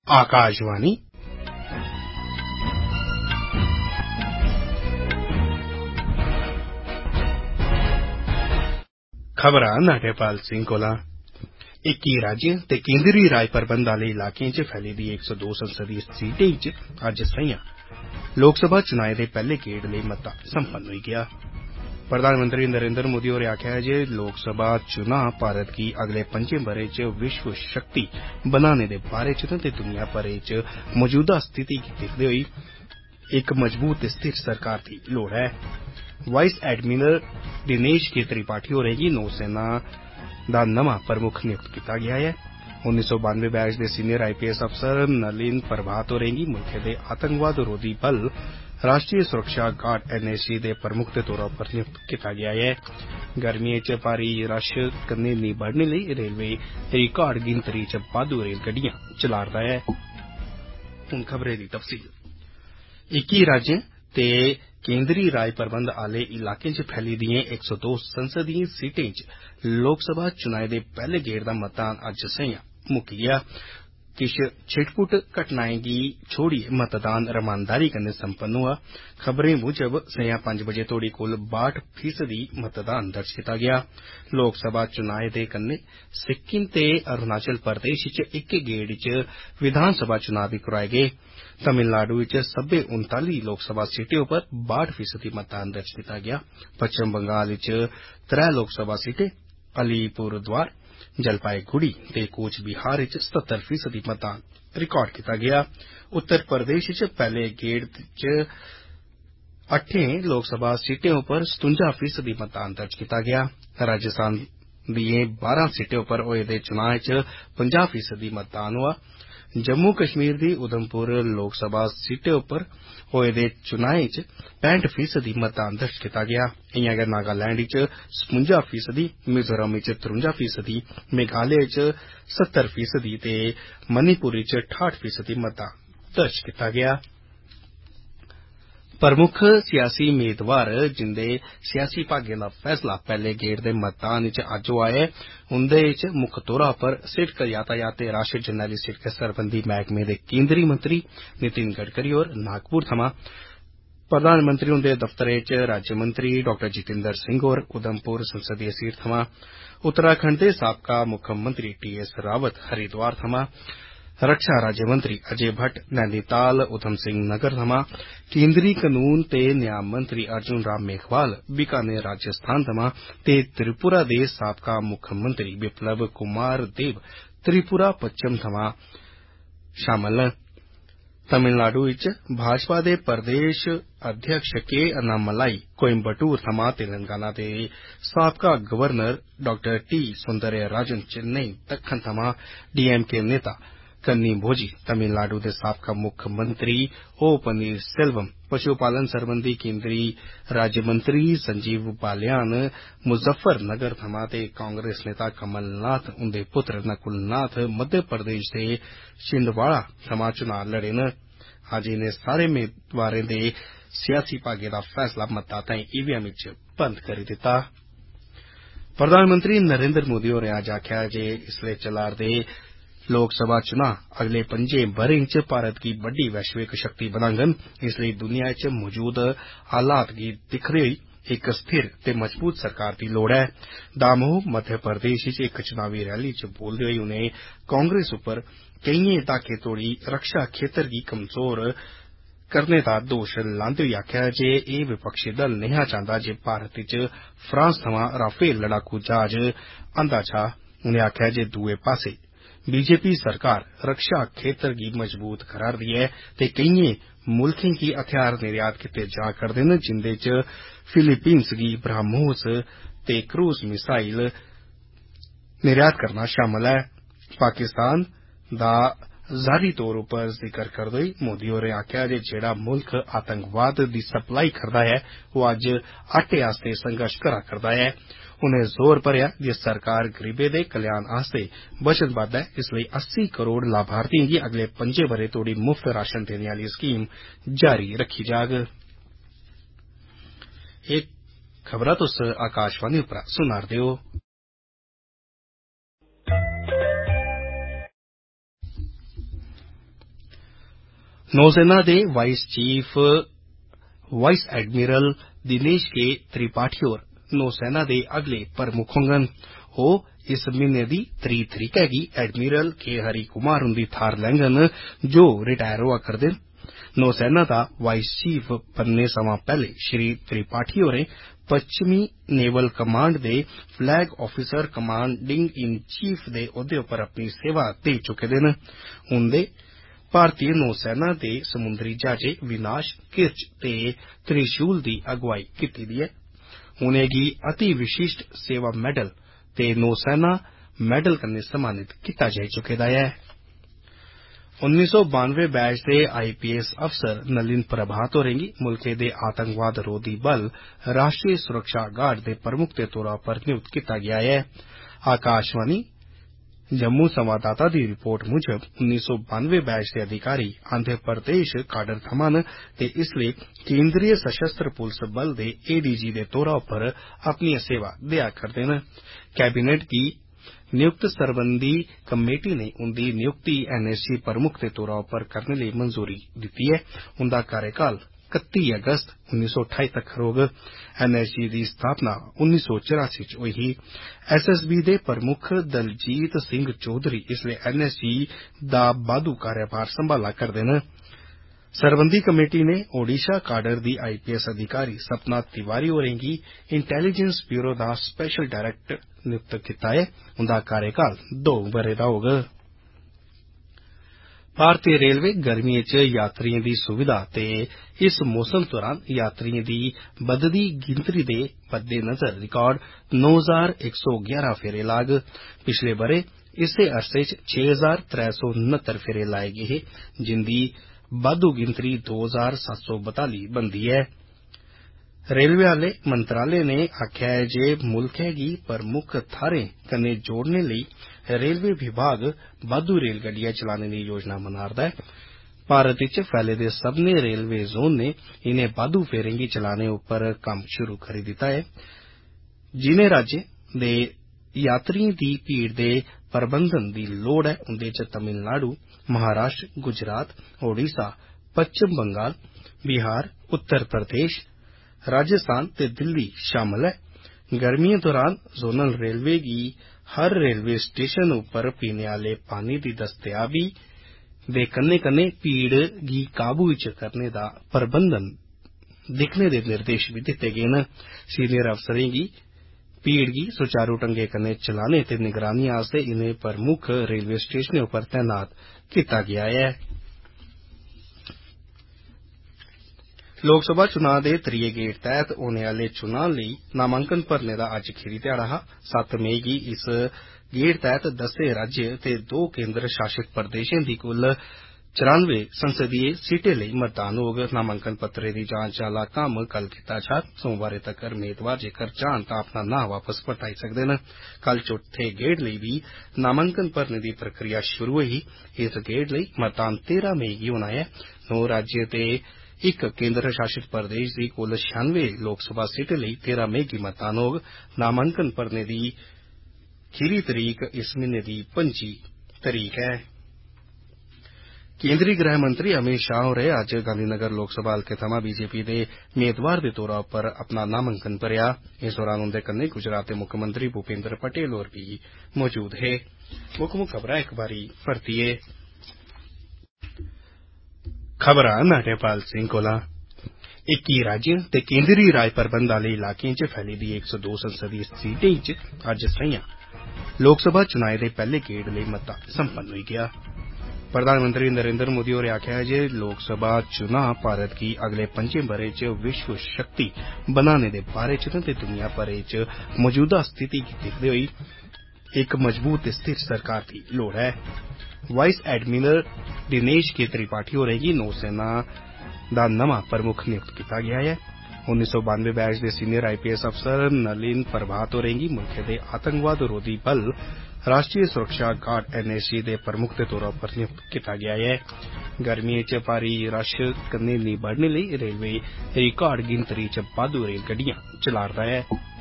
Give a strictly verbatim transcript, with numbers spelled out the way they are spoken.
आकाशवाणी खबरां नाटेपाल सिंह कोला इक्की राज्यें ते केंद्री राज प्रबंध आले इलाकें च फैली दी एक सौ दो संसदीय सीटें च अज्ज संझा लोकसभा चुनाएं दे पैहले गेड़ लेई मता संपन्न होई गेआ। प्रधानमंत्री नरेंद्र मोदी होरें आखेआ ऐ जे लोकसभा चुनां भारत गी अगले पंजें ब'रें च विश्व शक्ति बनाने दे बारे च ते दुनिया भरै च मौजूदा स्थिति गी दिक्खदे होई इक मजबूत ते स्थिर सरकार दी लोड़ ऐ। वाइस एडमिरल दिनेश के त्रिपाठी होरें गी नौसेना दा नमां प्रमुख नियुक्त कीता गेआ ऐ। उन्नीस सौ बानवे batch related senior I P एस अफसर नलिन प्रभात होरें गी मुल्खै दे आतंकवाद रोधी बल राष्ट्रीय सुरक्षा गार्ड एन एस जी दे प्रमुख दे तौरा पर नियुक्त कीता गेआ ऐ। गर्मियें च भारी रश कन्नै निबड़ने लेई रेलवे रिकार्ड गिनतरी च बाद्दू रेलगड्डियां चला'रदा ऐ। हुन खबरें दी तफसील। इक्की राज्यें ते केंद्री राज प्रबंध आले इलाकें च फैली दिएं एक सौ दो संसदीय सीटें च लोकसभा चुनाएं दे पैहले गेड़ दा मतदान अज्ज संझा मुक्की गेआ। किश छिटपुट घटनाएं गी छोड़ियै मतदान रमानदारी कन्नै संपन्न होआ। खबरें मुजब संझा पंज बजे तोड़ी कुल बाह्ठ फीसदी मतदान दर्ज कीता गेआ। लोकसभा चुनाएं दे कन्नै सिक्किम ते अरुणाचल प्रदेश च इक गेड़ च विधानसभा चुनां बी करोआए गे। तमिलनाडु च सब्बै उनताली लोकसभा सीटें उप्पर बाह्ठ फीसदी मतदान दर्ज कीता गेआ। पश्चिम बंगाल च त्रै लोकसभा सीटें अलीपुरद्वार जलपाईगुड़ी ते कूच बिहार च सत्तर फीसदी मतदान रिकार्ड कीता गेआ। उत्तर प्रदेश च पैहले गेड़ च अट्ठें लोकसभा सीटें उप्पर सतुंजा फीसदी मतदान दर्ज कीता गेआ। राजस्थान दिएं बारां सीटें उप्पर होए दे चुनाएं च पंजाह् फीसदी मतदान होआ। जम्मू कश्मीर दी उधमपुर लोकसभा सीटें उप्पर होए दे चुनाएं च पैंठ फीसदी मतदान दर्ज कीता गेआ। इयां गै नागालैंड च सतुंजा फीसदी, मिजोरम च त्रुंजा फीसदी, मेघालय च सत्तर फीसदी ते मणिपुर च ठाठ फीसदी मतदान दर्ज कीता गेआ। प्रमुख सियासी मेदवार जिंदे सियासी भाग्यें दा फैसला पैहले गेड़ दे मतदान च अज्ज होआ ऐ, उन्दे च मुक्ख तौरा पर सिड़क यातायात ते राष्ट्रीय जरनैली सिड़कें सरबंधी मैहकमे दे केंद्री मंत्री नितिन गडकरी होर नागपुर थमां, प्रधानमंत्री हुन्दे दफ्तरै च राज्यमंत्री डॉक्टर जितेंद्र सिंह होर उधमपुर संसदीय सीट थमां, उत्तराखंड दे साबका मुक्खमंत्री टी एस रावत हरिद्वार थमां, रक्षा राज्यमंत्री अजय भट्ट नैनीताल उधम सिंह नगर थमां, केंद्री कानून ते न्याय मंत्री अर्जुन राम मेघवाल बीकानेर राजस्थान थमां ते त्रिपुरा दे साबका मुक्खमंत्री बिप्लब कुमार देव त्रिपुरा पच्छम थमां शामल न। तमिलनाडु च भाजपा दे प्रदेश अध्यक्ष के अन्नामलाई कोयम्बटूर थमां, तेलंगाना दे साबका governor doctor T Soundararajan Chennai दक्खन थमां, डी एम के नेता कन्नी भोजी, तमिलनाडु दे साबका मुक्खमंत्री ओ पन्नीर सेल्वम, पशुपालन सरबंधी केंद्री राज्यमंत्री संजीव बालियान मुजफ्फरनगर थमां ते कांग्रेस नेता कमलनाथ उन्दे पुत्र नकुलनाथ मध्य प्रदेश दे छिंदवाड़ा थमां चुनां लड़े न। अज्ज इनें सारे मेदवारें दे सियासी भाग्य दा फैसला मतदाताएं ईवीएम च बंद करी दित्ता। प्रधानमंत्री नरेंद्र मोदी होरें अज्ज आखेआ जे इसलै चला'रदे लोकसभा चुनां अगले पंजें ब'रें च भारत गी बड्डी वैश्विक शक्ति बनाङन। इसलेई दुनिया च मौजूद हालात गी दिक्खदे होई इक स्थिर ते मजबूत सरकार दी लोड़ ऐ। दामोह मध्य प्रदेश च इक चुनावी रैली च बोलदे होई उनें कांग्रेस उप्पर केइयें दहाकें तोड़ी रक्षा खेतर गी कमजोर करने दा दोश लांदे होई आखेआ जे एह् विपक्षी दल नेहा चांह्दा जे भारत च फ्रांस थमां राफेल लड़ाकू जहाज आंदा जा। उनें आखेआ जे दुए पास्से बीजेपी सरकार रक्षा खेतर गी मजबूत करा'रदी ऐ ते केइयें मुल्खें गी हथियार निर्यात कीते जा करदे न, जिंदे च फिलीपींस गी ब्रह्मोस ते क्रूज मिसाइल निर्यात करना शामल ऐ। पाकिस्तान दा जारी तौर उप्पर जिक्र करदे होई मोदी होरें आखेआ जे जेड़ा मुल्ख आतंकवाद दी सप्लाई करदा ऐ, ओह अज्ज आटे आस्ते संघर्ष करा करदा ऐ। उनें जोर भरेआ जे सरकार गरीबें दे कल्याण आस्ते वचनबद्ध ऐ, इसलेई अस्सी करोड़ लाभार्थियें गी अगले पंजें ब'रें तोड़ी मुफ्त राशन देने आली स्कीम जारी रखी जाग। एह् खबरां तुस आकाशवाणी उप्परा सुना'रदे ओ। नौसेना दे vice chief vice admiral Dinesh के त्रिपाठी होर नौसेना दे अगले प्रमुख होंगन। ओह इस म्हीने दी त्री तरीकै गी एडमिरल के हरि कुमार हुंदी थाहर लैंगन जो रिटायर होआ करदे न। नौसेना दा वाइस चीफ बनने सवां पैहले श्री त्रिपाठी होरें पश्चिमी नेवल कमांड दे flag officer commanding in chief दे ओहदे उप्पर अपनी सेवा दे चुके दे न। उंदे भारतीय नौसेना दे समुंदरी जहाजे विनाश, किरच ते त्रिशूल दी अगुवाई कीती दी ऐ। उनेंगी अति विशिष्ट सेवा मेडल ते नौसेना मेडल कन्नै सम्मानित कीता जाई चुके दा ऐ। उन्नीस सौ बानवे बैच दे आई पी एस अफसर नलिन प्रभात होरेंगी मुल्कै दे आतंकवाद रोधी बल राष्ट्रीय सुरक्षा गार्ड दे प्रमुख दे तौरा पर नियुक्त कीता गेआ ऐ। आकाशवाणी जम्मू संवाददाता दी रिपोर्ट मुजब उन्नीस सौ बानवे बैच दे अधिकारी आंध्र प्रदेश काडर थमां न ते इसलै केंद्रीय सशस्त्र पुलिस बल दे ए डी जी दे तौरा पर अपनी सेवा देआ करदे न। कैबिनेट गी नियुक्त सरबंधी कमेटी ने उंदी नियुक्ति एन एस जी प्रमुख दे तौरा पर करने लेई मंजूरी दित्ती ऐ। उंदा कार्यकाल इकत्ती अगस्त उन्नीस सौ ठाई तक रौह्ग। एन एस जी दी स्थापना उन्नीस सौ चौरासी च होई ही। एस एस बी दे प्रमुख दलजीत सिंह चौधरी इसलै एन एस जी दा बादू कार्यभार संभाला करदे न। सरबंधी कमेटी ने ओडिशा काडर दी आई पी एस अधिकारी सपना तिवारी होरेंगी इंटेलीजेंस ब्यूरो दा स्पेशल डायरेक्टर नियुक्त कीता ऐ। उंदा कार्यकाल दो ब'रे दा होग। भारतीय रेलवे गर्मियें च यात्रियें दी सुविधा ते इस मौसम दौरान यात्रियें दी बधदी गिनतरी दे मद्देनजर रिकार्ड नौ हजार एक सौ ग्यारह फेरे लाग। पिछले ब'रे इस्सै अरसे च छे हजार त्रै सौ उनहत्तर फेरे लाए गे हे, जिंदी बाद्धू गिनतरी दो हजार सत्त सौ बताली बनदी ऐ। रेलवे आले मंत्रालय ने आखेआ ऐ जे मुल्खै गी प्रमुख थाहरें कन्नै जोड़ने लेई रेलवे विभाग बाद्धू रेलगड्डियां चलाने दी योजना बना'रदा ऐ। भारत च फैले दे सब्बने रेलवे जोन ने इनें बाद्धू फेरें गी चलाने उप्पर कम्म शुरू करी दित्ता ऐ। जिनें राज्यें दे यात्रियें दी भीड़ दे प्रबंधन दी लोड़ ऐ उंदे च तमिलनाडु, महाराष्ट्र, गुजरात, ओडिशा, पश्चिम बंगाल, बिहार, उत्तर प्रदेश, राजस्थान ते दिल्ली शामल ऐ। गर्मियें दौरान जोनल रेलवे गी हर रेलवे स्टेशन उप्पर पीने आले पानी दी दस्तयाबी दे कन्नै कन्नै भीड़ गी काबू च करने दा प्रबंधन दिक्खने दे निर्देश बी दित्ते गे न। सीनियर अफसरें गी भीड़ गी सुचारू ढंगै कन्नै चलाने ते निगरानी आस्तै इनें प्रमुख रेलवे स्टेशनें उप्पर तैनात कीता गेआ ऐ। लोकसभा चुनां दे त्रिये गेड़ तैह्त होने आले चुनां लेई नामांकन भरने दा अज्ज खीरी ध्याड़ा हा। सत्त मई गी इस गेड़ तैह्त दस्सें राज्य ते दो केंद्र शासित प्रदेशें दी कुल चौरानवे संसदीय सीटें लेई मतदान होग। नामांकन पत्रें दी जांच आला कम्म कल कीता जाग। सोमवारें तक्कर मेदवार जेकर चाहन तां अपना नां वापस परताई सकदे न। कल चौथे गेड़ लेई बी नामांकन भरने दी प्रक्रिया शुरू होई ही। इस गेड़ लेई मतदान तेरह मई गी होना ऐ। नौ राज्य ते इक केंद्र शासित प्रदेश दी कुल छियानवे लोकसभा सीटें लेई तेरह मई गी मतदान होग। नामांकन भरने दी खीरी तरीक इस म्हीने दी पंजी तरीक ऐ। केंद्रीय गृह मंत्री अमित शाह होरें अज्ज गांधीनगर लोकसभा हल्के थमां बीजेपी दे मेदवार दे तौरा पर अपना नामांकन भरेआ। इस दौरान उंदे कन्नै गुजरात दे मुक्खमंत्री भूपेंद्र पटेल होर बी मौजूद हे। मुक्ख मुक्ख खबरां इक बारी परतियै खबरां नाटेपाल सिंह कोला। इक्की राज्य ते केंद्री राज प्रबंध आले इलाकें च फैली दी इक सौ दो संसदीय सीटें च अज्ज संझां लोकसभा चुनाएं दे पैहले गेड़ लेई मतदान संपन्न होई गेआ। प्रधानमंत्री नरेंद्र मोदी होरें आखेआ जे लोकसभा चुनां भारत गी अगले पंजें ब'रें च विश्व शक्ति बनाने दे बारे च न ते दुनिया भरै च मौजूदा स्थिति गी दिक्खदे होई इक मजबूत ते स्थिर सरकार दी लोड़ ऐ। वाइस एडमिरल दिनेश के त्रिपाठी होरें गी नौसेना दा नमां प्रमुख नियुक्त कीता गेआ ऐ। उन्नीस सौ बानवे batch related senior I P एस अफसर नलिन प्रभात होरें गी मुल्खै दे आतंकवाद रोधी बल राष्ट्रीय सुरक्षा गार्ड एन एस जी दे प्रमुख दे तौरा पर नियुक्त कीता गेआ ऐ। गर्मियें च भारी रश कन्नै निबड़ने लेई रेलवे रिकार्ड गिनतरी च बाद्धू रेलगड्डियां चला'रदा ऐ।